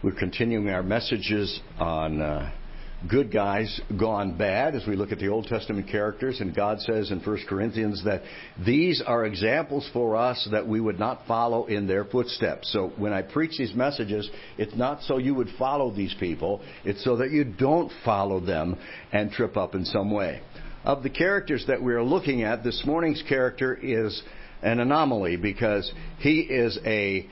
We're continuing our messages on good guys gone bad as we look at the Old Testament characters. And God says in 1 Corinthians that these are examples for us that we would not follow in their footsteps. So when I preach these messages, it's not so you would follow these people. It's so that you don't follow them and trip up in some way. Of the characters that we're looking at, this morning's character is an anomaly because he is a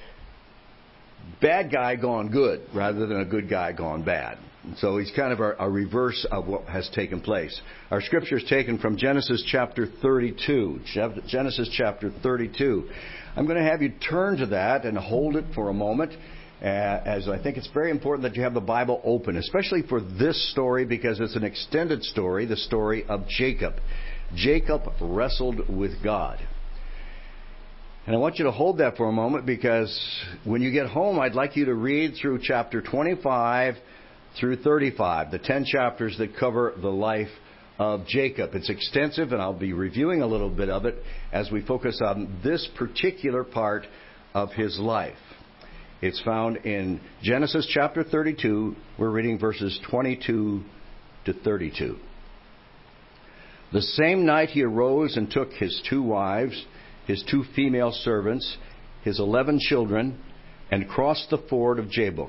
bad guy gone good rather than a good guy gone bad. So he's kind of a reverse of what has taken place. Our scripture is taken from Genesis chapter 32. Genesis chapter 32. I'm going to have you turn to that and hold it for a moment, as I think it's very important that you have the Bible open, especially for this story because it's an extended story, the story of Jacob. Jacob wrestled with God. And I want you to hold that for a moment because when you get home, I'd like you to read through chapter 25 through 35, the 10 chapters that cover the life of Jacob. It's extensive, and I'll be reviewing a little bit of it as we focus on this particular part of his life. It's found in Genesis chapter 32. We're reading verses 22 to 32. The same night he arose and took his 2 wives, his 2 female servants, his 11 children, and crossed the ford of Jabbok.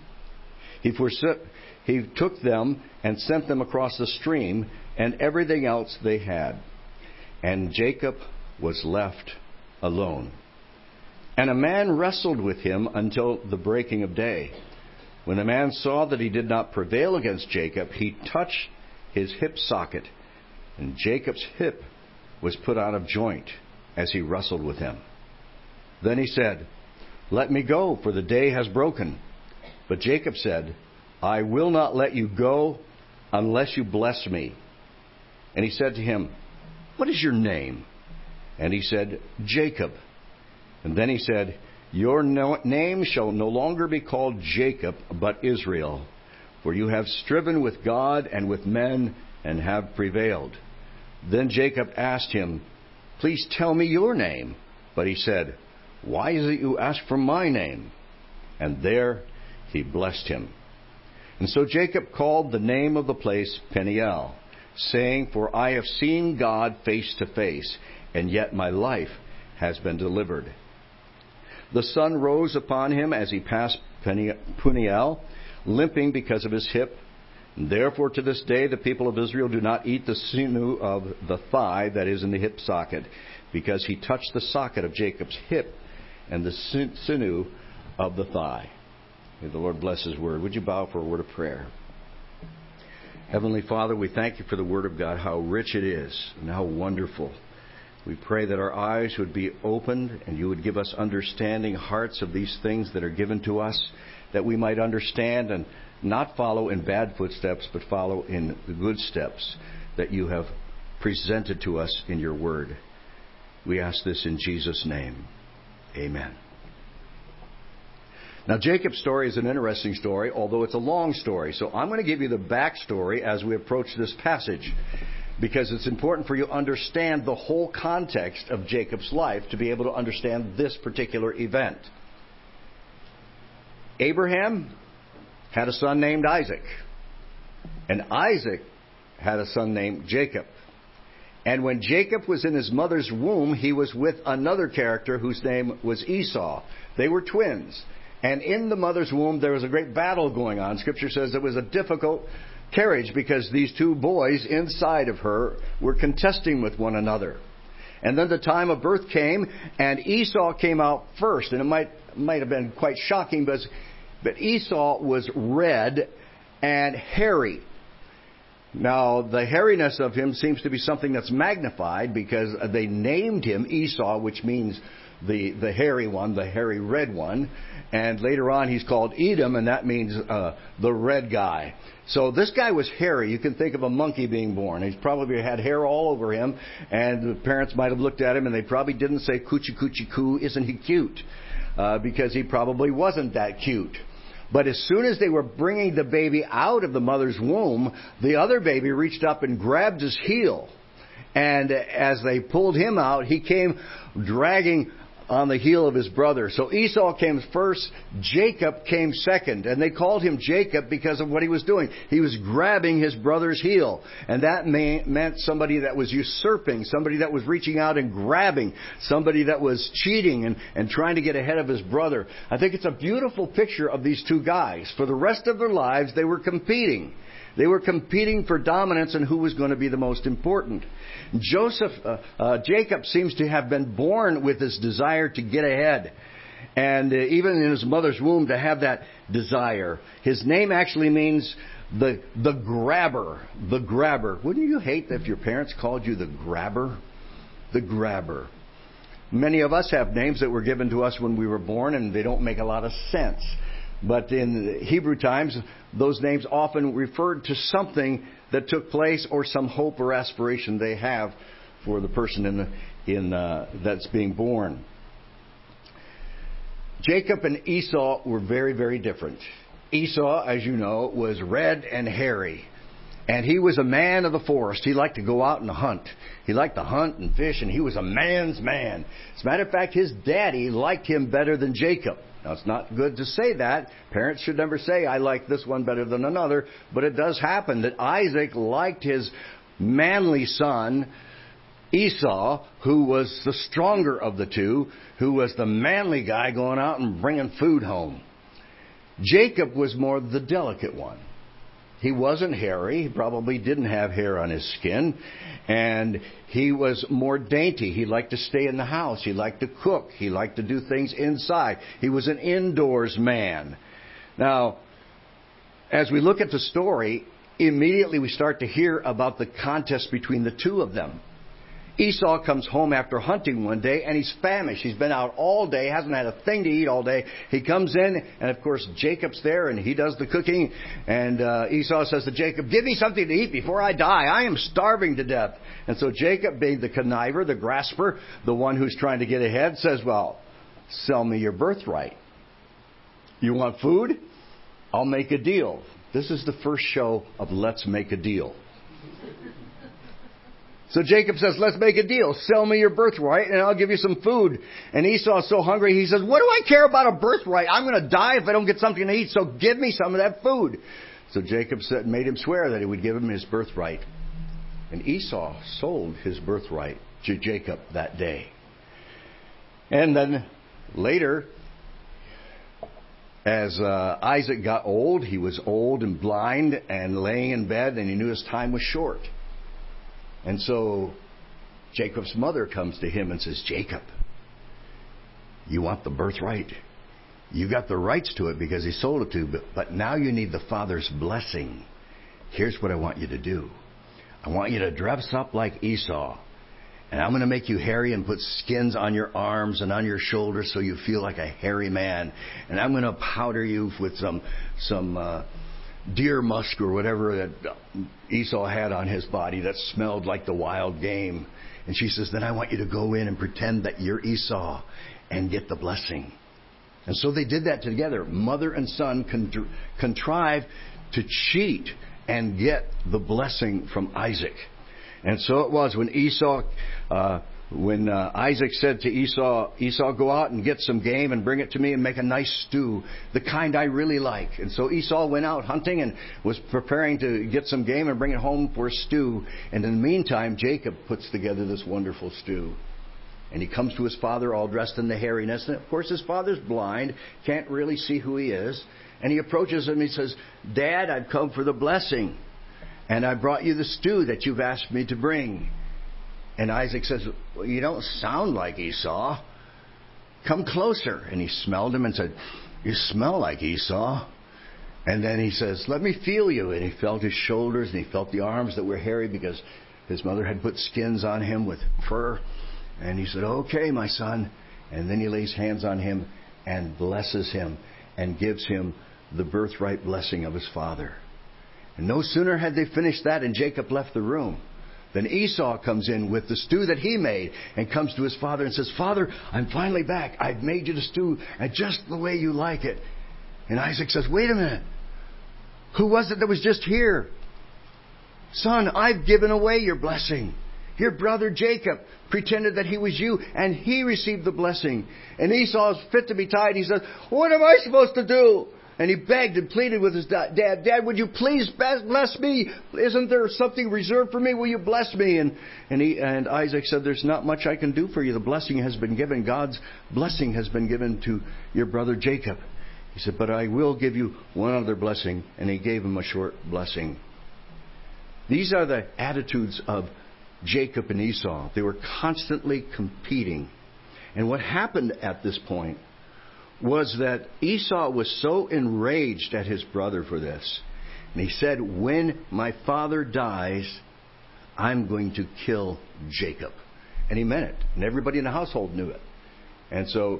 He took them and sent them across the stream and everything else they had. And Jacob was left alone. And a man wrestled with him until the breaking of day. When the man saw that he did not prevail against Jacob, he touched his hip socket, and Jacob's hip was put out of joint as he wrestled with him. Then he said, "Let me go, for the day has broken." But Jacob said, "I will not let you go unless you bless me." And he said to him, "What is your name?" And he said, "Jacob." And then he said, "Your name shall no longer be called Jacob, but Israel, for you have striven with God and with men and have prevailed." Then Jacob asked him, "Please tell me your name." But he said, "Why is it you ask for my name?" And there he blessed him. And so Jacob called the name of the place Peniel, saying, "For I have seen God face to face, and yet my life has been delivered." The sun rose upon him as he passed Peniel, limping because of his hip. And therefore to this day the people of Israel do not eat the sinew of the thigh that is in the hip socket, because he touched the socket of Jacob's hip and the sinew of the thigh. May the Lord bless his word. Would you bow for a word of prayer? Heavenly Father, we thank you for the word of God, how rich it is and how wonderful. We pray that our eyes would be opened and you would give us understanding hearts of these things that are given to us, that we might understand and not follow in bad footsteps, but follow in the good steps that you have presented to us in your word. We ask this in Jesus' name. Amen. Now, Jacob's story is an interesting story, although it's a long story. So I'm going to give you the backstory as we approach this passage, because it's important for you to understand the whole context of Jacob's life to be able to understand this particular event. Abraham had a son named Isaac, and Isaac had a son named Jacob. And when Jacob was in his mother's womb, he was with another character whose name was Esau. They were twins. And in the mother's womb, there was a great battle going on. Scripture says it was a difficult carriage because these 2 boys inside of her were contesting with one another. And then the time of birth came, and Esau came out first. And it might have been quite shocking, but Esau was red and hairy. Now, the hairiness of him seems to be something that's magnified because they named him Esau, which means the hairy one, the hairy red one. And later on he's called Edom, and that means the red guy. So this guy was hairy. You can think of a monkey being born. He's probably had hair all over him, and the parents might have looked at him and they probably didn't say, "Coochie coochie coo, isn't he cute?" Because he probably wasn't that cute. But as soon as they were bringing the baby out of the mother's womb, the other baby reached up and grabbed his heel. And as they pulled him out, he came dragging on the heel of his brother. So Esau came first, Jacob came second. And they called him Jacob because of what he was doing. He was grabbing his brother's heel. And that meant somebody that was usurping, somebody that was reaching out and grabbing, somebody that was cheating and trying to get ahead of his brother. I think it's a beautiful picture of these two guys. For the rest of their lives, they were competing. They were competing for dominance and who was going to be the most important. Jacob seems to have been born with this desire to get ahead. And even in his mother's womb to have that desire. His name actually means the grabber. The grabber. Wouldn't you hate if your parents called you the grabber? The grabber. Many of us have names that were given to us when we were born and they don't make a lot of sense. But in Hebrew times, those names often referred to something that took place or some hope or aspiration they have for the person that's being born. Jacob and Esau were very, very different. Esau, as you know, was red and hairy. And he was a man of the forest. He liked to go out and hunt. He liked to hunt and fish, and he was a man's man. As a matter of fact, his daddy liked him better than Jacob. Now, it's not good to say that. Parents should never say, I like this one better than another. But it does happen that Isaac liked his manly son, Esau, who was the stronger of the two, who was the manly guy going out and bringing food home. Jacob was more the delicate one. He wasn't hairy. He probably didn't have hair on his skin. And he was more dainty. He liked to stay in the house. He liked to cook. He liked to do things inside. He was an indoors man. Now, as we look at the story, immediately we start to hear about the contest between the two of them. Esau comes home after hunting one day and he's famished. He's been out all day, hasn't had a thing to eat all day. He comes in and of course Jacob's there and he does the cooking. And Esau says to Jacob, give me something to eat before I die. I am starving to death. And so Jacob, being the conniver, the grasper, the one who's trying to get ahead, says, well, sell me your birthright. You want food? I'll make a deal. This is the first show of Let's Make a Deal. So Jacob says, let's make a deal. Sell me your birthright and I'll give you some food. And Esau's so hungry, he says, what do I care about a birthright? I'm going to die if I don't get something to eat, so give me some of that food. So Jacob made him swear that he would give him his birthright. And Esau sold his birthright to Jacob that day. And then later, as Isaac got old, he was old and blind and laying in bed and he knew his time was short. And so Jacob's mother comes to him and says, Jacob, you want the birthright? You got the rights to it because he sold it to you, but now you need the father's blessing. Here's what I want you to do. I want you to dress up like Esau. And I'm going to make you hairy and put skins on your arms and on your shoulders so you feel like a hairy man. And I'm going to powder you with some deer musk or whatever that Esau had on his body that smelled like the wild game. And she says, then I want you to go in and pretend that you're Esau and get the blessing. And so they did that together. Mother and son contrived to cheat and get the blessing from Isaac. And so it was when Isaac said to Esau, go out and get some game and bring it to me and make a nice stew, the kind I really like. And so Esau went out hunting and was preparing to get some game and bring it home for a stew. And in the meantime, Jacob puts together this wonderful stew. And he comes to his father all dressed in the hairiness. And of course his father's blind, can't really see who he is. And he approaches him and he says, Dad, I've come for the blessing. And I brought you the stew that you've asked me to bring. And Isaac says, well, you don't sound like Esau. Come closer. And he smelled him and said, you smell like Esau. And then he says, let me feel you. And he felt his shoulders and he felt the arms that were hairy because his mother had put skins on him with fur. And he said, okay, my son. And then he lays hands on him and blesses him and gives him the birthright blessing of his father. And no sooner had they finished that and Jacob left the room, then Esau comes in with the stew that he made and comes to his father and says, Father, I'm finally back. I've made you the stew and just the way you like it. And Isaac says, wait a minute. Who was it that was just here? Son, I've given away your blessing. your brother Jacob pretended that he was you, and he received the blessing. And Esau is fit to be tied. He says, what am I supposed to do? And he begged and pleaded with his dad, Dad, would you please bless me? Isn't there something reserved for me? Will you bless me? And Isaac said, there's not much I can do for you. The blessing has been given. God's blessing has been given to your brother Jacob. He said, but I will give you one other blessing. And he gave him a short blessing. These are the attitudes of Jacob and Esau. They were constantly competing. And what happened at this point was that Esau was so enraged at his brother for this. And he said, when my father dies, I'm going to kill Jacob. And he meant it. And everybody in the household knew it. And so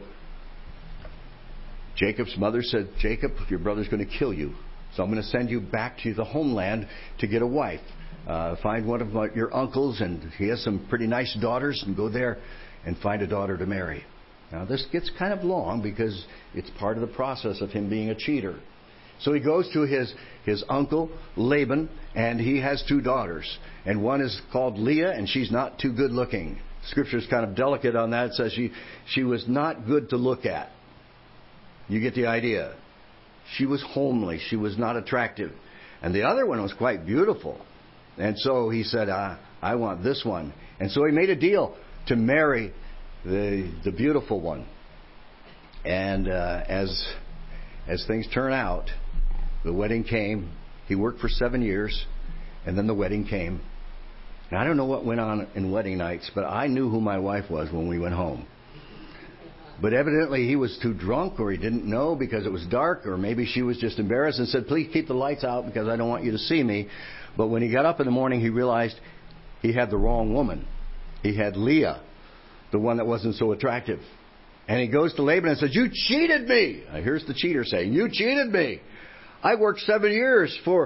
Jacob's mother said, Jacob, your brother's going to kill you. So I'm going to send you back to the homeland to get a wife. Find one of your uncles, and he has some pretty nice daughters, and go there and find a daughter to marry. Now, this gets kind of long because it's part of the process of him being a cheater. So he goes to his uncle, Laban, and he has 2 daughters. And one is called Leah, and she's not too good looking. Scripture's kind of delicate on that. It says she was not good to look at. You get the idea. She was homely. She was not attractive. And the other one was quite beautiful. And so he said, I want this one. And so he made a deal to marry the beautiful one. And as things turn out, the wedding came. He worked for 7 years, and then the wedding came. And I don't know what went on in wedding nights, but I knew who my wife was when we went home. But evidently he was too drunk, or he didn't know because it was dark, or maybe she was just embarrassed and said, please keep the lights out because I don't want you to see me. But when he got up in the morning, he realized he had the wrong woman. He had Leah, the one that wasn't so attractive. And he goes to Laban and says, you cheated me. Now, here's the cheater saying, you cheated me. I worked 7 years for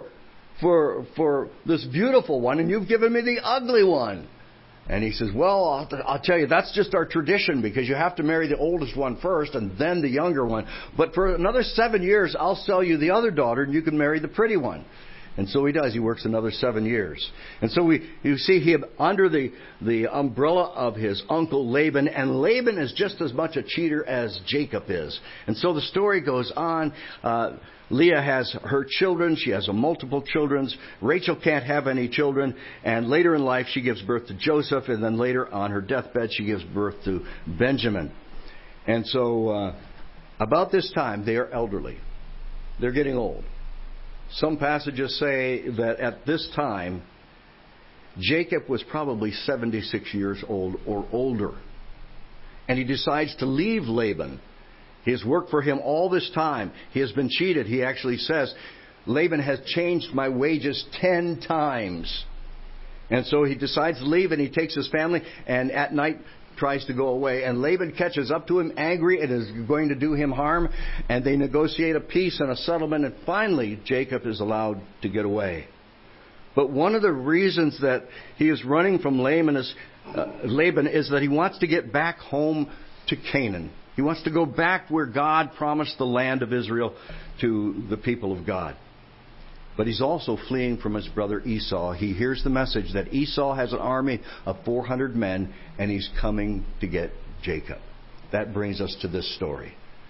this beautiful one, and you've given me the ugly one. And he says, well, I'll tell you, that's just our tradition, because you have to marry the oldest one first and then the younger one. But for another 7 years, I'll sell you the other daughter, and you can marry the pretty one. And so he does. He works another 7 years. And so you see him under the umbrella of his uncle Laban. And Laban is just as much a cheater as Jacob is. And so the story goes on. Leah has her children. She has multiple children. Rachel can't have any children. And later in life, she gives birth to Joseph. And then later on her deathbed, she gives birth to Benjamin. And so about this time, they are elderly. They're getting old. Some passages say that at this time, Jacob was probably 76 years old or older. And he decides to leave Laban. He has worked for him all this time. He has been cheated. He actually says, Laban has changed my wages 10 times. And so he decides to leave, and he takes his family, and at night tries to go away. And Laban catches up to him, angry, and is going to do him harm. And they negotiate a peace and a settlement. And finally, Jacob is allowed to get away. But one of the reasons that he is running from Laban is that he wants to get back home to Canaan. He wants to go back where God promised the land of Israel to the people of God. But he's also fleeing from his brother Esau. He hears the message that Esau has an army of 400 men, and he's coming to get Jacob. That brings us to this story.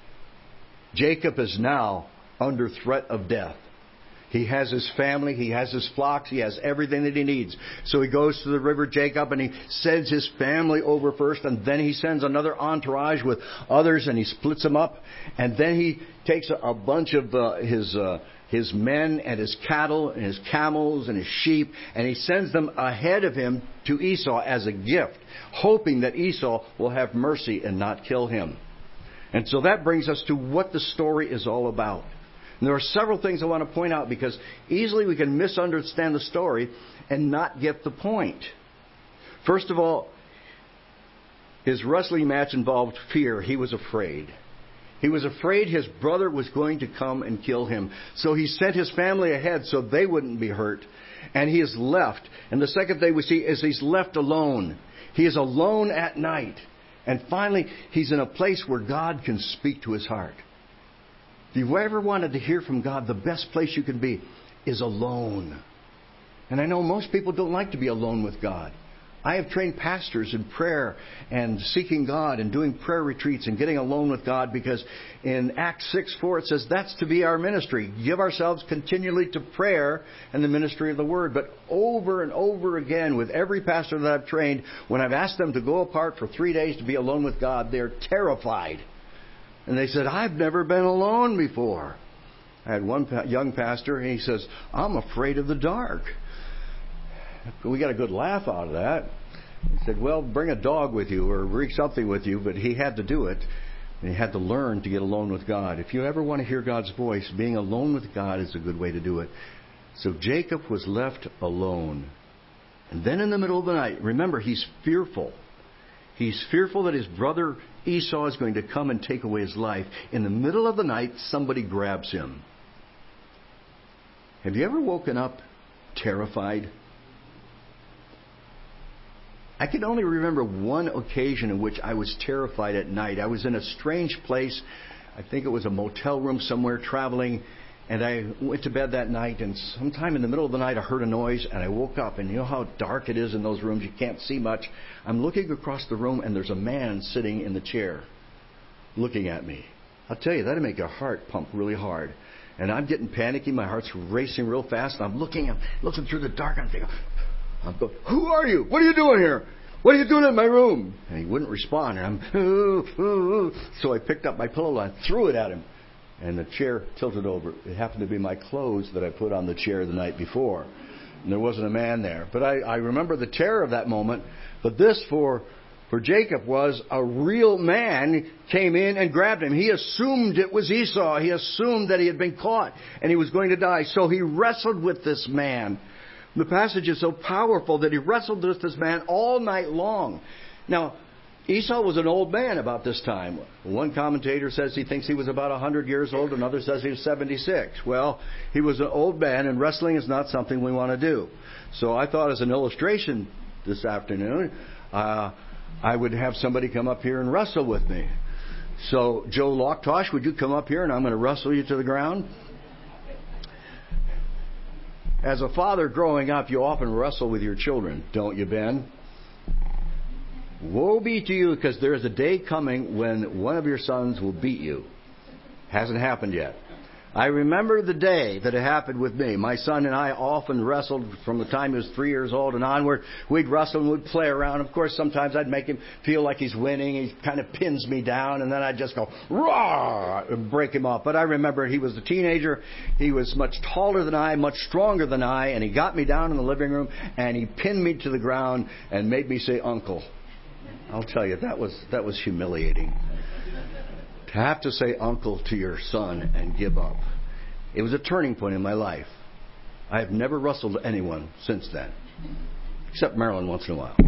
Jacob is now under threat of death. He has his family, he has his flocks, he has everything that he needs. So he goes to the river Jacob, and he sends his family over first, and then he sends another entourage with others, and he splits them up. And then he takes a bunch of his men and his cattle and his camels and his sheep, and he sends them ahead of him to Esau as a gift, hoping that Esau will have mercy and not kill him. And so that brings us to what the story is all about. And there are several things I want to point out, because easily we can misunderstand the story and not get the point. First of all, his wrestling match involved fear. He was afraid. He was afraid his brother was going to come and kill him. So he sent his family ahead so they wouldn't be hurt. And he is left. And the second thing we see is he's left alone. He is alone at night. And finally, he's in a place where God can speak to his heart. If you've ever wanted to hear from God, the best place you can be is alone. And I know most people don't like to be alone with God. I have trained pastors in prayer and seeking God and doing prayer retreats and getting alone with God, because in Acts 6:4 it says that's to be our ministry. Give ourselves continually to prayer and the ministry of the Word. But over and over again with every pastor that I've trained, when I've asked them to go apart for 3 days to be alone with God, they're terrified. And they said, I've never been alone before. I had one young pastor, and he says, I'm afraid of the dark. We got a good laugh out of that. He said, well, bring a dog with you or bring something with you, but he had to do it. And he had to learn to get alone with God. If you ever want to hear God's voice, being alone with God is a good way to do it. So Jacob was left alone. And then in the middle of the night, remember, he's fearful. He's fearful that his brother Esau is going to come and take away his life. In the middle of the night, somebody grabs him. Have you ever woken up terrified? I can only remember one occasion in which I was terrified at night. I was in a strange place. I think it was a motel room somewhere, traveling. And I went to bed that night, and sometime in the middle of the night I heard a noise, and I woke up. And you know how dark it is in those rooms? You can't see much. I'm looking across the room, and there's a man sitting in the chair looking at me. I'll tell you, that'll make your heart pump really hard. And I'm getting panicky. My heart's racing real fast. And I'm looking through the dark. I'm thinking, who are you? What are you doing here? What are you doing in my room? And he wouldn't respond. And so I picked up my pillow and threw it at him. And the chair tilted over. It happened to be my clothes that I put on the chair the night before. And there wasn't a man there. But I remember the terror of that moment. But this for Jacob was a real man came in and grabbed him. He assumed it was Esau. He assumed that he had been caught and he was going to die. So he wrestled with this man. The passage is so powerful that he wrestled with this man all night long. Now, Esau was an old man about this time. One commentator says he thinks he was about 100 years old. Another says he was 76. Well, he was an old man, and wrestling is not something we want to do. So I thought as an illustration this afternoon, I would have somebody come up here and wrestle with me. So, Joe Locktosh, would you come up here and I'm going to wrestle you to the ground? As a father growing up, you often wrestle with your children, don't you, Ben? Woe be to you, because there is a day coming when one of your sons will beat you. Hasn't happened yet. I remember the day that it happened with me. My son and I often wrestled from the time he was 3 years old and onward. We'd wrestle and we'd play around. Of course, sometimes I'd make him feel like he's winning. He kind of pins me down, and then I'd just go, "Rah!" and break him up. But I remember he was a teenager. He was much taller than I, much stronger than I, and he got me down in the living room, and he pinned me to the ground and made me say, "Uncle." I'll tell you, that was humiliating. To have to say uncle to your son and give up. It was a turning point in my life. I have never wrestled anyone since then. Except Marilyn once in a while.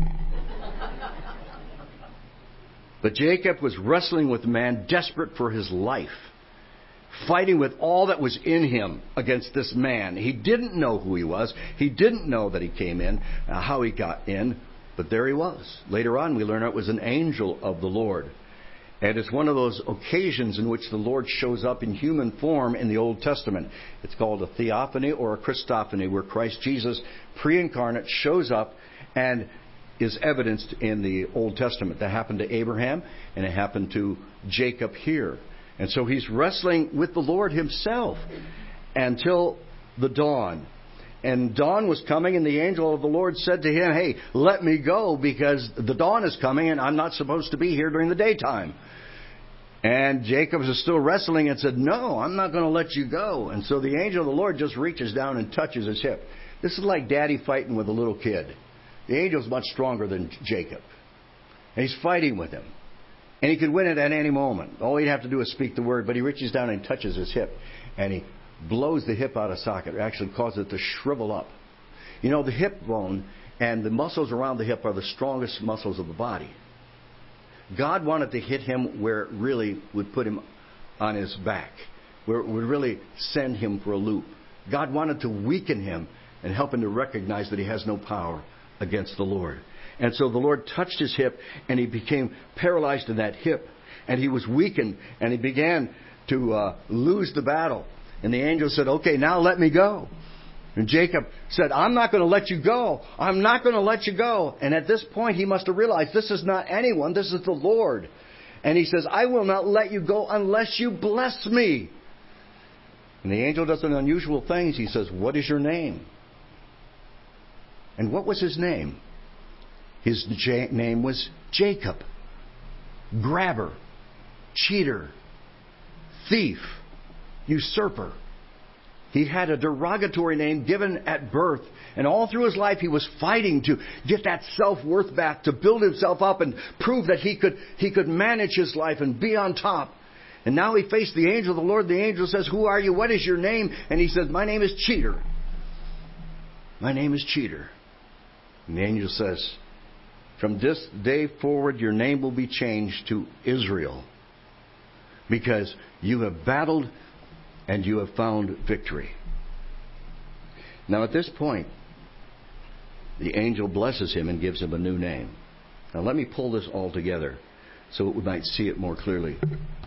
But Jacob was wrestling with a man desperate for his life. Fighting with all that was in him against this man. He didn't know who he was. He didn't know that he came in, how he got in. But there he was. Later on we learn it was an angel of the Lord. And it's one of those occasions in which the Lord shows up in human form in the Old Testament. It's called a theophany or a Christophany, where Christ Jesus, pre-incarnate, shows up and is evidenced in the Old Testament. That happened to Abraham, and it happened to Jacob here. And so he's wrestling with the Lord himself until the dawn. And dawn was coming, and the angel of the Lord said to him, "Hey, let me go, because the dawn is coming, and I'm not supposed to be here during the daytime." And Jacob is still wrestling and said, "No, I'm not going to let you go." And so the angel of the Lord just reaches down and touches his hip. This is like daddy fighting with a little kid. The angel's much stronger than Jacob. And he's fighting with him. And he could win it at any moment. All he'd have to do is speak the word, but he reaches down and touches his hip. And he blows the hip out of socket. It actually causes it to shrivel up. You know, the hip bone and the muscles around the hip are the strongest muscles of the body. God wanted to hit him where it really would put him on his back, where it would really send him for a loop. God wanted to weaken him and help him to recognize that he has no power against the Lord. And so the Lord touched his hip, and he became paralyzed in that hip. And he was weakened, and he began to lose the battle. And the angel said, "Okay, now let me go." And Jacob said, I'm not going to let you go. I'm not going to let you go. And at this point, he must have realized this is not anyone. This is the Lord. And he says, I will not let you go unless you bless me. And the angel does an unusual thing. He says, what is your name? And what was his name? His name was Jacob. Grabber, cheater, thief, usurper. He had a derogatory name given at birth. And all through his life he was fighting to get that self-worth back, to build himself up and prove that he could manage his life and be on top. And now he faced the angel of the Lord. The angel says, who are you? What is your name? And he says, my name is Cheater. My name is Cheater. And the angel says, from this day forward your name will be changed to Israel, because you have battled and you have found victory. Now at this point, the angel blesses him and gives him a new name. Now let me pull this all together so we might see it more clearly.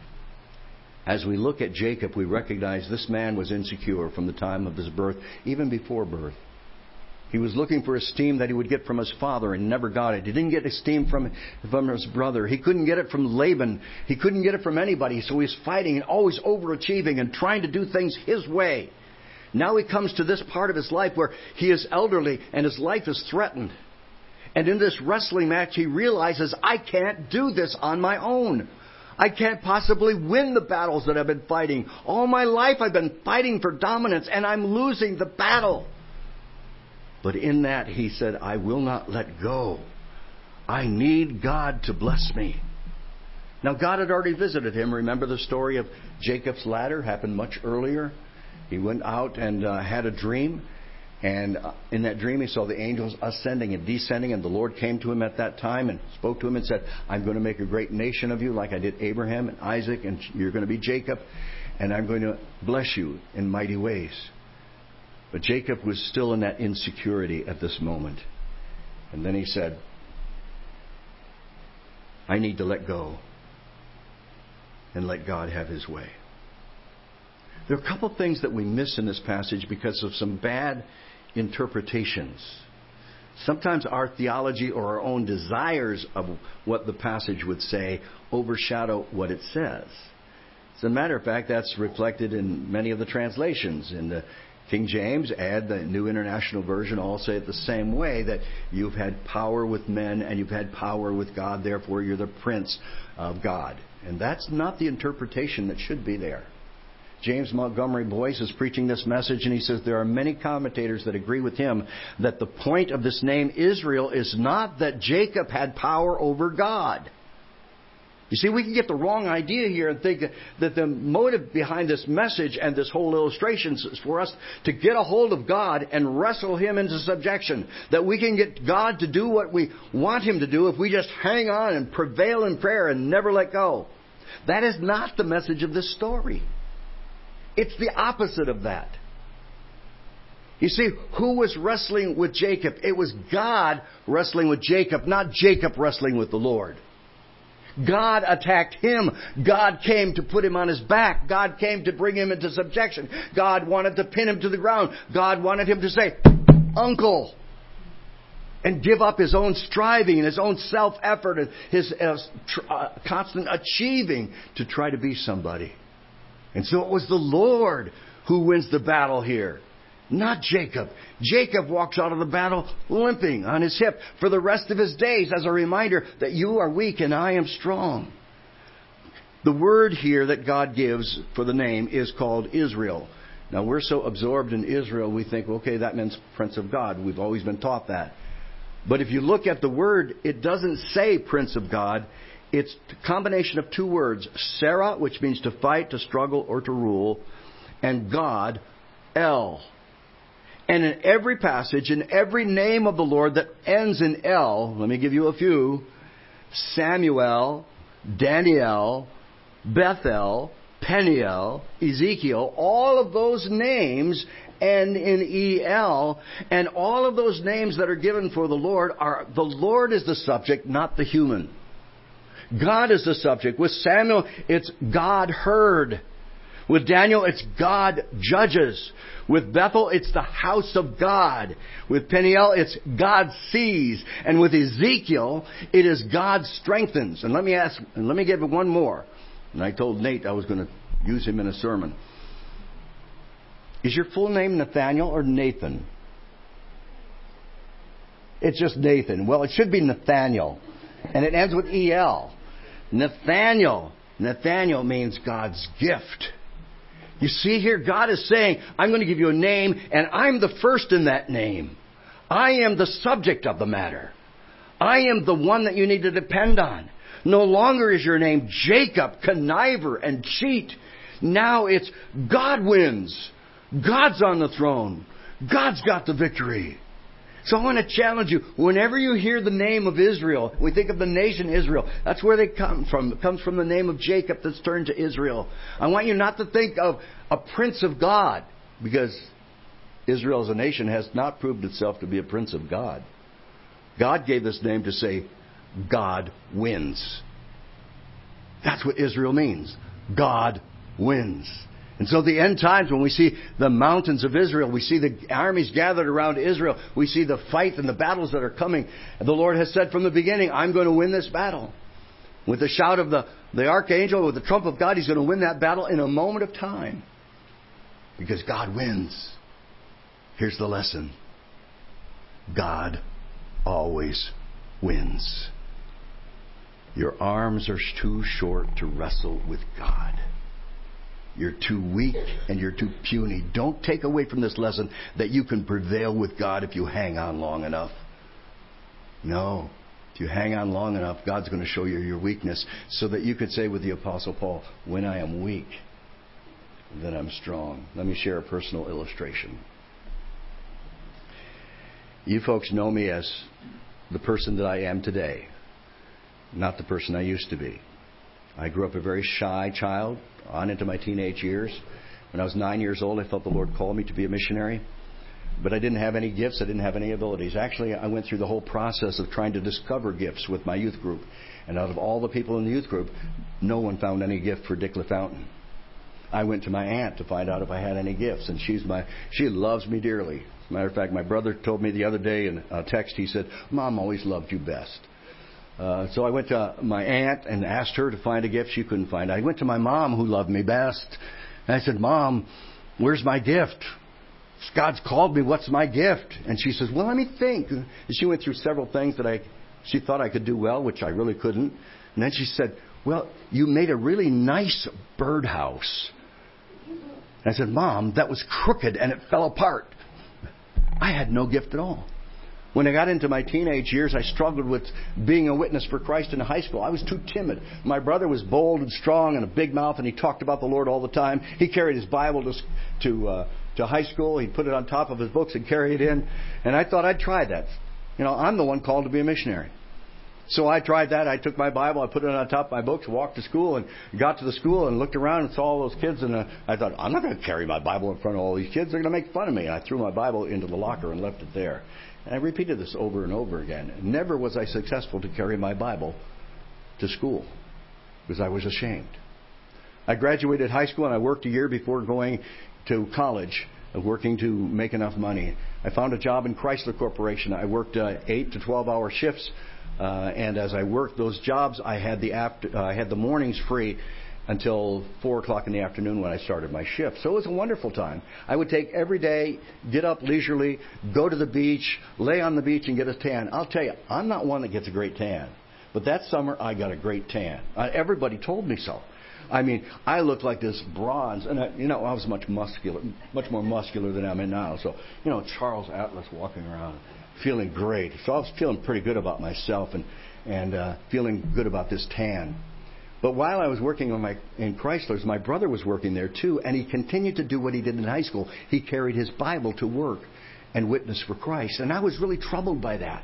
As we look at Jacob, we recognize this man was insecure from the time of his birth, even before birth. He was looking for esteem that he would get from his father and never got it. He didn't get esteem from his brother. He couldn't get it from Laban. He couldn't get it from anybody. So he's fighting and always overachieving and trying to do things his way. Now he comes to this part of his life where he is elderly and his life is threatened. And in this wrestling match, he realizes, I can't do this on my own. I can't possibly win the battles that I've been fighting. All my life I've been fighting for dominance and I'm losing the battle. But in that he said, I will not let go. I need God to bless me. Now God had already visited him. Remember the story of Jacob's ladder? Happened much earlier. He went out and had a dream. And in that dream he saw the angels ascending and descending. And the Lord came to him at that time and spoke to him and said, I'm going to make a great nation of you like I did Abraham and Isaac. And you're going to be Jacob. And I'm going to bless you in mighty ways. But Jacob was still in that insecurity at this moment. And then he said, I need to let go and let God have his way. There are a couple of things that we miss in this passage because of some bad interpretations. Sometimes our theology or our own desires of what the passage would say overshadow what it says. As a matter of fact, that's reflected in many of the translations. In the King James, add the New International Version, all say it the same way, that you've had power with men and you've had power with God, therefore you're the prince of God. And that's not the interpretation that should be there. James Montgomery Boyce is preaching this message and he says there are many commentators that agree with him that the point of this name Israel is not that Jacob had power over God. You see, we can get the wrong idea here and think that the motive behind this message and this whole illustration is for us to get a hold of God and wrestle Him into subjection. That we can get God to do what we want Him to do if we just hang on and prevail in prayer and never let go. That is not the message of this story. It's the opposite of that. You see, who was wrestling with Jacob? It was God wrestling with Jacob, not Jacob wrestling with the Lord. God attacked him. God came to put him on his back. God came to bring him into subjection. God wanted to pin him to the ground. God wanted him to say, Uncle, and give up his own striving and his own self-effort and his constant achieving to try to be somebody. And so it was the Lord who wins the battle here, not Jacob. Jacob walks out of the battle limping on his hip for the rest of his days as a reminder that you are weak and I am strong. The word here that God gives for the name is called Israel. Now we're so absorbed in Israel we think, okay, that means Prince of God. We've always been taught that. But if you look at the word, it doesn't say Prince of God. It's a combination of two words, Sarah, which means to fight, to struggle, or to rule, and God, El. And in every passage, in every name of the Lord that ends in El, let me give you a few, Samuel, Daniel, Bethel, Peniel, Ezekiel, all of those names end in El, and all of those names that are given for the Lord is the subject, not the human. God is the subject. With Samuel, it's God heard. With Daniel, it's God judges. With Bethel, it's the house of God. With Peniel, it's God sees. And with Ezekiel, it is God strengthens. And let me give one more. And I told Nate I was going to use him in a sermon. Is your full name Nathaniel or Nathan? It's just Nathan. Well, it should be Nathaniel. And it ends with E-L. Nathaniel. Nathaniel means God's gift. You see here, God is saying, I'm going to give you a name, and I'm the first in that name. I am the subject of the matter. I am the one that you need to depend on. No longer is your name Jacob, conniver, and cheat. Now it's God wins. God's on the throne. God's got the victory. So I want to challenge you. Whenever you hear the name of Israel, we think of the nation Israel. That's where they come from. It comes from the name of Jacob that's turned to Israel. I want you not to think of a prince of God, because Israel as a nation has not proved itself to be a prince of God. God gave this name to say, God wins. That's what Israel means. God wins. And so the end times, when we see the mountains of Israel, we see the armies gathered around Israel, we see the fight and the battles that are coming. And the Lord has said from the beginning, I'm going to win this battle. With the shout of the archangel, with the trump of God, He's going to win that battle in a moment of time. Because God wins. Here's the lesson. God always wins. Your arms are too short to wrestle with God. You're too weak and you're too puny. Don't take away from this lesson that you can prevail with God if you hang on long enough. No. If you hang on long enough, God's going to show you your weakness so that you could say with the Apostle Paul, when I am weak, then I'm strong. Let me share a personal illustration. You folks know me as the person that I am today, not the person I used to be. I grew up a very shy child, on into my teenage years. When I was 9 years old, I felt the Lord called me to be a missionary. But I didn't have any gifts. I didn't have any abilities. Actually, I went through the whole process of trying to discover gifts with my youth group. And out of all the people in the youth group, no one found any gift for Dick LaFountain. I went to my aunt to find out if I had any gifts. And she loves me dearly. As a matter of fact, my brother told me the other day in a text, he said, Mom always loved you best. So I went to my aunt and asked her to find a gift she couldn't find. I went to my mom, who loved me best, and I said, Mom, where's my gift? God's called me. What's my gift? And she says, well, let me think. And she went through several things that she thought I could do well, which I really couldn't. And then she said, well, you made a really nice birdhouse. And I said, Mom, that was crooked and it fell apart. I had no gift at all. When I got into my teenage years, I struggled with being a witness for Christ in high school. I was too timid. My brother was bold and strong and a big mouth, and he talked about the Lord all the time. He carried his Bible to high school. He'd put it on top of his books and carry it in. And I thought I'd try that. You know, I'm the one called to be a missionary. So I tried that. I took my Bible, I put it on top of my books, walked to school, and got to the school and looked around and saw all those kids. And I thought, I'm not going to carry my Bible in front of all these kids. They're going to make fun of me. And I threw my Bible into the locker and left it there. And I repeated this over and over again. Never was I successful to carry my Bible to school because I was ashamed. I graduated high school and I worked a year before going to college, working to make enough money. I found a job in Chrysler Corporation. I worked 8 to 12-hour shifts. And as I worked those jobs, I had the mornings free until 4 o'clock in the afternoon when I started my shift. So it was a wonderful time. I would take every day, get up leisurely, go to the beach, lay on the beach and get a tan. I'll tell you, I'm not one that gets a great tan. But that summer, I got a great tan. Everybody told me so. I mean, I looked like this bronze. And, I was much more muscular than I'm in now. So, Charles Atlas walking around feeling great. So I was feeling pretty good about myself and feeling good about this tan. But while I was working in Chrysler's, my brother was working there too, and he continued to do what he did in high school. He carried his Bible to work and witnessed for Christ. And I was really troubled by that.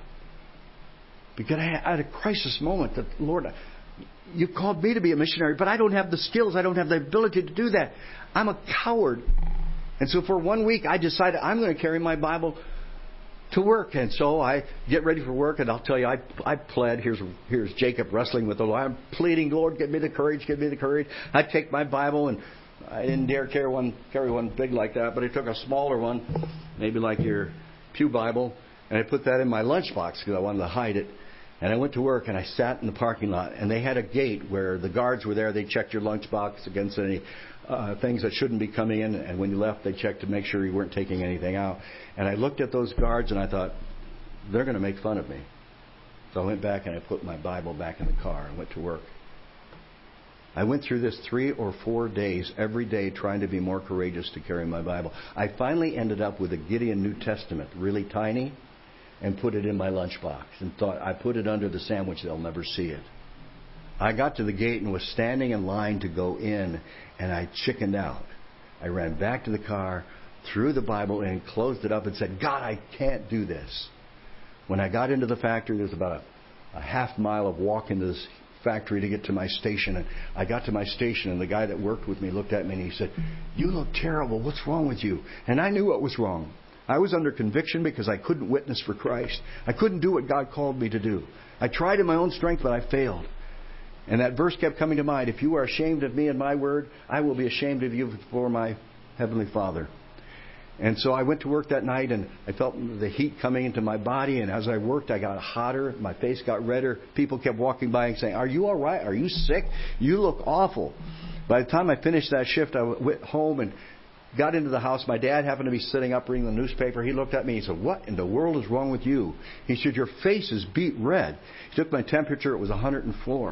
Because I had a crisis moment that, Lord, you called me to be a missionary, but I don't have the skills. I don't have the ability to do that. I'm a coward. And so for 1 week, I decided I'm going to carry my Bible to work. And so I get ready for work, and I'll tell you, I pled. Here's Jacob wrestling with the Lord. I'm pleading, Lord, give me the courage, give me the courage. I take my Bible, and I didn't dare carry one big like that, but I took a smaller one, maybe like your pew Bible, and I put that in my lunchbox because I wanted to hide it. And I went to work, and I sat in the parking lot, and they had a gate where the guards were there. They checked your lunchbox against any things that shouldn't be coming in, and when you left, they checked to make sure you weren't taking anything out. And I looked at those guards, and I thought, they're going to make fun of me. So I went back, and I put my Bible back in the car and went to work. I went through this 3 or 4 days, every day, trying to be more courageous to carry my Bible. I finally ended up with a Gideon New Testament, really tiny, and put it in my lunchbox and thought, I put it under the sandwich, they'll never see it. I got to the gate and was standing in line to go in, and I chickened out. I ran back to the car, threw the Bible in, closed it up, and said, God, I can't do this. When I got into the factory, there was about a half mile of walk into this factory to get to my station. And I got to my station, and the guy that worked with me looked at me and he said, you look terrible. What's wrong with you? And I knew what was wrong. I was under conviction because I couldn't witness for Christ. I couldn't do what God called me to do. I tried in my own strength, but I failed. And that verse kept coming to mind. If you are ashamed of me and my word, I will be ashamed of you before my Heavenly Father. And so I went to work that night, and I felt the heat coming into my body. And as I worked, I got hotter. My face got redder. People kept walking by and saying, are you all right? Are you sick? You look awful. By the time I finished that shift, I went home and got into the house. My dad happened to be sitting up reading the newspaper. He looked at me. He said, what in the world is wrong with you? He said, your face is beet red. He took my temperature. It was 104.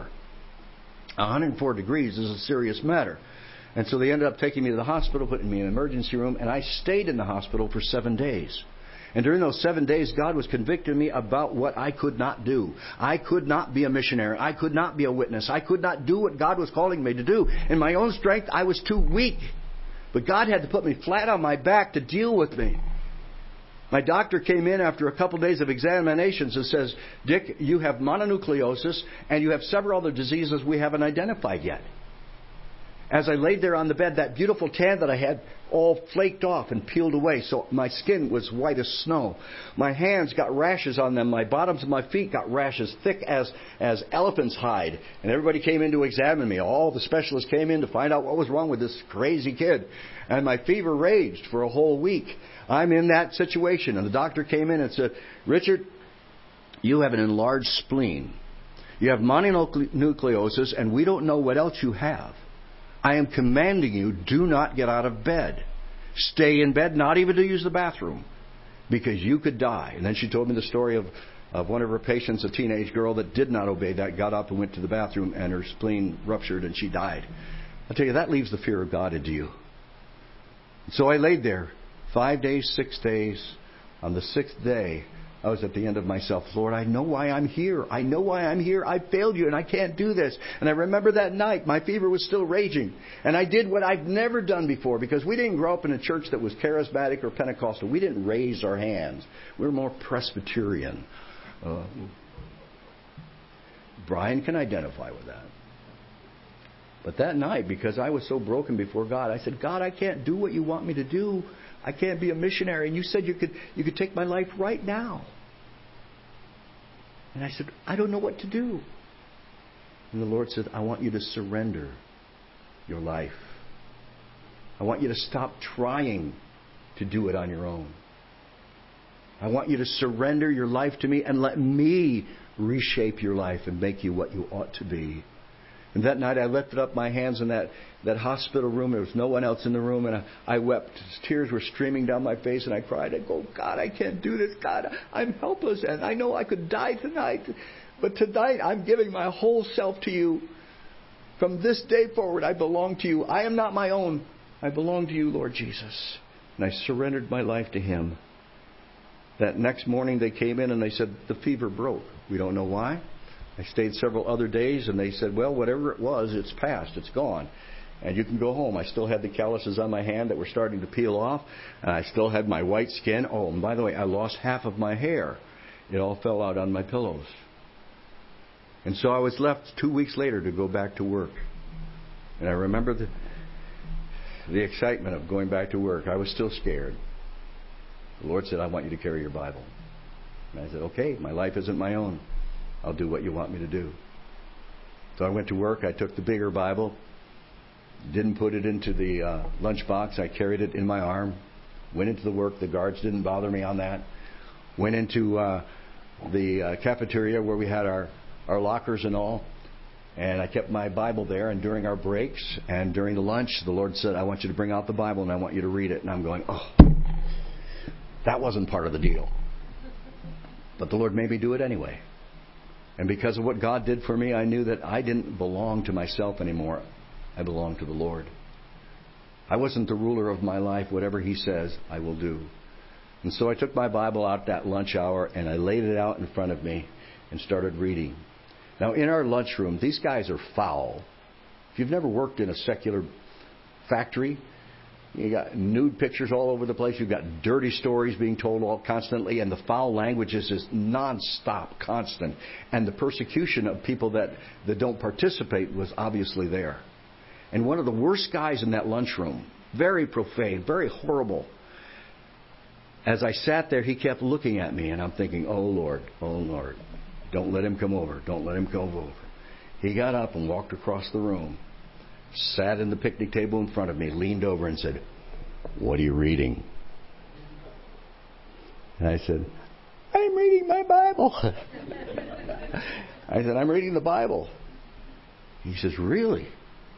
104 degrees is a serious matter. And so they ended up taking me to the hospital, putting me in an emergency room, and I stayed in the hospital for 7 days. And during those 7 days, God was convicting me about what I could not do. I could not be a missionary. I could not be a witness. I could not do what God was calling me to do. In my own strength, I was too weak. But God had to put me flat on my back to deal with me. My doctor came in after a couple days of examinations and says, Dick, you have mononucleosis and you have several other diseases we haven't identified yet. As I laid there on the bed, that beautiful tan that I had all flaked off and peeled away. So my skin was white as snow. My hands got rashes on them. My bottoms of my feet got rashes thick as elephant's hide. And everybody came in to examine me. All the specialists came in to find out what was wrong with this crazy kid. And my fever raged for a whole week. I'm in that situation. And the doctor came in and said, Richard, you have an enlarged spleen. You have mononucleosis, and we don't know what else you have. I am commanding you, do not get out of bed. Stay in bed, not even to use the bathroom, because you could die. And then she told me the story of one of her patients, a teenage girl that did not obey that, got up and went to the bathroom, and her spleen ruptured, and she died. I'll tell you, that leaves the fear of God into you. So I laid there 5 days, 6 days. On the 6th day, I was at the end of myself. Lord, I know why I'm here. I know why I'm here. I failed you and I can't do this. And I remember that night, my fever was still raging. And I did what I've never done before, because we didn't grow up in a church that was charismatic or Pentecostal. We didn't raise our hands. We were more Presbyterian. Brian can identify with that. But that night, because I was so broken before God, I said, God, I can't do what you want me to do. I can't be a missionary. And you said you could take my life right now. And I said, I don't know what to do. And the Lord said, I want you to surrender your life. I want you to stop trying to do it on your own. I want you to surrender your life to me and let me reshape your life and make you what you ought to be. And that night I lifted up my hands in that hospital room. There was no one else in the room, and I wept. Tears were streaming down my face, and I cried. I go, God, I can't do this. God, I'm helpless, and I know I could die tonight. But tonight I'm giving my whole self to you. From this day forward, I belong to you. I am not my own. I belong to you, Lord Jesus. And I surrendered my life to Him. That next morning they came in and they said, the fever broke. We don't know why. I stayed several other days, and they said, well, whatever it was, it's past. It's gone. And you can go home. I still had the calluses on my hand that were starting to peel off. And I still had my white skin. Oh, and by the way, I lost half of my hair. It all fell out on my pillows. And so I was left 2 weeks later to go back to work. And I remember the excitement of going back to work. I was still scared. The Lord said, I want you to carry your Bible. And I said, okay, my life isn't my own. I'll do what you want me to do. So I went to work. I took the bigger Bible. Didn't put it into the lunchbox. I carried it in my arm. Went into the work. The guards didn't bother me on that. Went into the cafeteria where we had our lockers and all. And I kept my Bible there. And during our breaks and during the lunch, the Lord said, I want you to bring out the Bible and I want you to read it. And I'm going, oh, that wasn't part of the deal. But the Lord made me do it anyway. And because of what God did for me, I knew that I didn't belong to myself anymore. I belonged to the Lord. I wasn't the ruler of my life. Whatever He says, I will do. And so I took my Bible out that lunch hour and I laid it out in front of me and started reading. Now, in our lunchroom, these guys are foul. If you've never worked in a secular factory, you got nude pictures all over the place. You've got dirty stories being told all constantly, and the foul language is just nonstop, constant. And the persecution of people that don't participate was obviously there. And one of the worst guys in that lunchroom, very profane, very horrible. As I sat there, he kept looking at me, and I'm thinking, oh Lord, don't let him come over. Don't let him come over. He got up and walked across the room, sat in the picnic table in front of me, leaned over and said, what are you reading? And I said, I'm reading my Bible. I said, I'm reading the Bible. He says, really?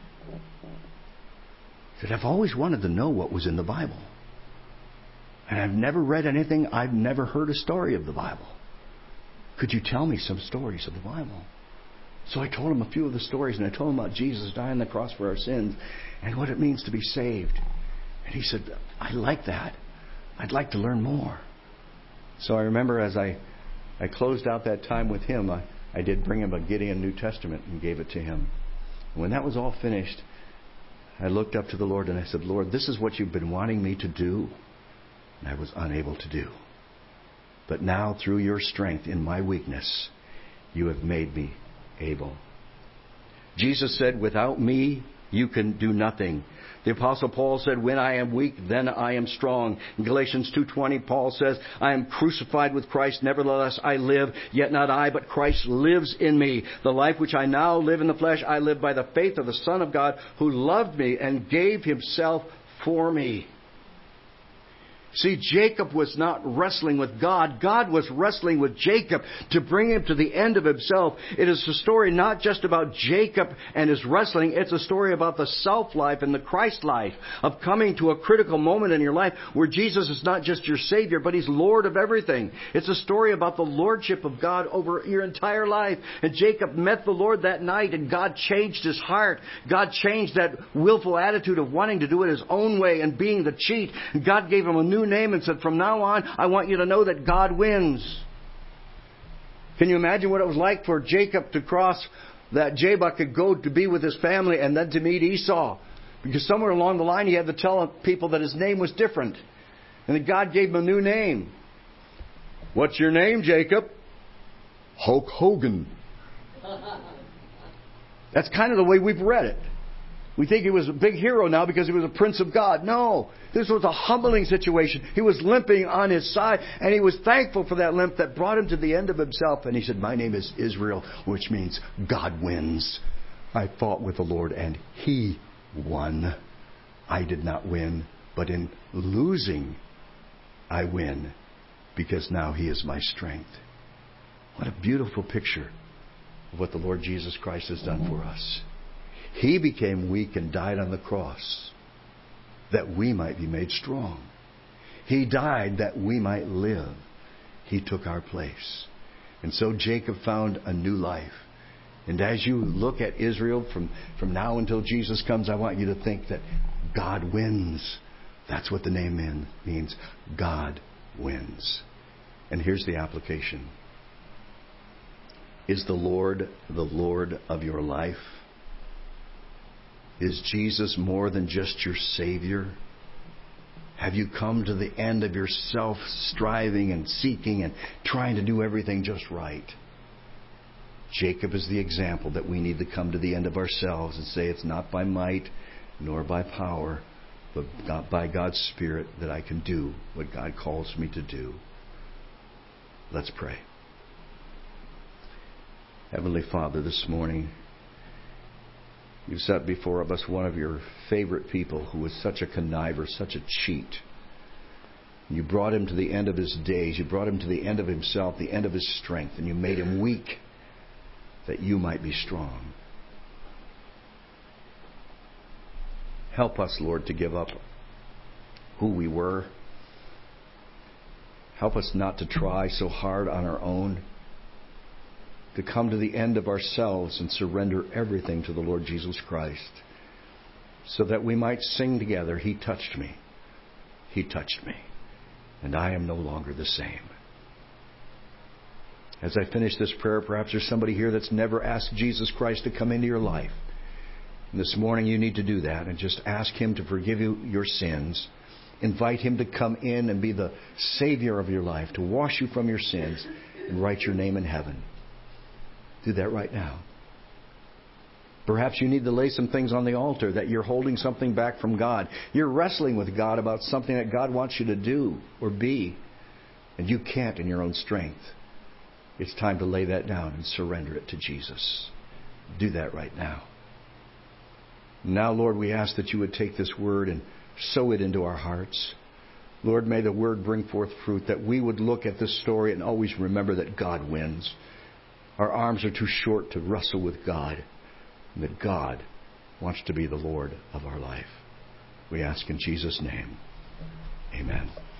He said, I've always wanted to know what was in the Bible. And I've never read anything. I've never heard a story of the Bible. Could you tell me some stories of the Bible? So I told him a few of the stories, and I told him about Jesus dying on the cross for our sins and what it means to be saved. And he said, I like that. I'd like to learn more. So I remember as I closed out that time with him, I did bring him a Gideon New Testament and gave it to him. And when that was all finished, I looked up to the Lord and I said, Lord, this is what you've been wanting me to do, and I was unable to do. But now, through your strength in my weakness, you have made me able. Jesus said, without me, you can do nothing. The Apostle Paul said, when I am weak, then I am strong. In Galatians 2:20, Paul says, I am crucified with Christ. Nevertheless, I live, yet not I, but Christ lives in me. The life which I now live in the flesh, I live by the faith of the Son of God, who loved me and gave Himself for me. See, Jacob was not wrestling with God. God was wrestling with Jacob to bring him to the end of himself. It is a story not just about Jacob and his wrestling. It's a story about the self-life and the Christ life of coming to a critical moment in your life where Jesus is not just your Savior, but He's Lord of everything. It's a story about the Lordship of God over your entire life. And Jacob met the Lord that night, and God changed his heart. God changed that willful attitude of wanting to do it his own way and being the cheat. And God gave him a new name and said, from now on, I want you to know that God wins. Can you imagine what it was like for Jacob to cross that Jabbok could go to be with his family and then to meet Esau? Because somewhere along the line he had to tell people that his name was different. And that God gave him a new name. What's your name, Jacob? Hulk Hogan. That's kind of the way we've read it. We think he was a big hero now because he was a prince of God. No, this was a humbling situation. He was limping on his side, and he was thankful for that limp that brought him to the end of himself. And he said, my name is Israel, which means God wins. I fought with the Lord, and He won. I did not win, but in losing, I win, because now He is my strength. What a beautiful picture of what the Lord Jesus Christ has done for us. He became weak and died on the cross that we might be made strong. He died that we might live. He took our place. And so Jacob found a new life. And as you look at Israel from now until Jesus comes, I want you to think that God wins. That's what the name means. God wins. And here's the application. Is the Lord of your life? Is Jesus more than just your Savior? Have you come to the end of yourself, striving and seeking and trying to do everything just right? Jacob is the example that we need to come to the end of ourselves and say, it's not by might nor by power, but by God's Spirit that I can do what God calls me to do. Let's pray. Heavenly Father, this morning, You set before us one of your favorite people who was such a conniver, such a cheat. You brought him to the end of his days. You brought him to the end of himself, the end of his strength, and you made him weak that you might be strong. Help us, Lord, to give up who we were. Help us not to try so hard on our own, to come to the end of ourselves and surrender everything to the Lord Jesus Christ, so that we might sing together, He touched me, He touched me, and I am no longer the same. As I finish this prayer, perhaps there's somebody here that's never asked Jesus Christ to come into your life. And this morning you need to do that and just ask Him to forgive you your sins. Invite Him to come in and be the Savior of your life, to wash you from your sins and write your name in heaven. Do that right now. Perhaps you need to lay some things on the altar, that you're holding something back from God. You're wrestling with God about something that God wants you to do or be, and you can't in your own strength. It's time to lay that down and surrender it to Jesus. Do that right now. Now, Lord, we ask that you would take this word and sow it into our hearts. Lord, may the word bring forth fruit, that we would look at this story and always remember that God wins. Our arms are too short to wrestle with God, and that God wants to be the Lord of our life. We ask in Jesus' name. Amen.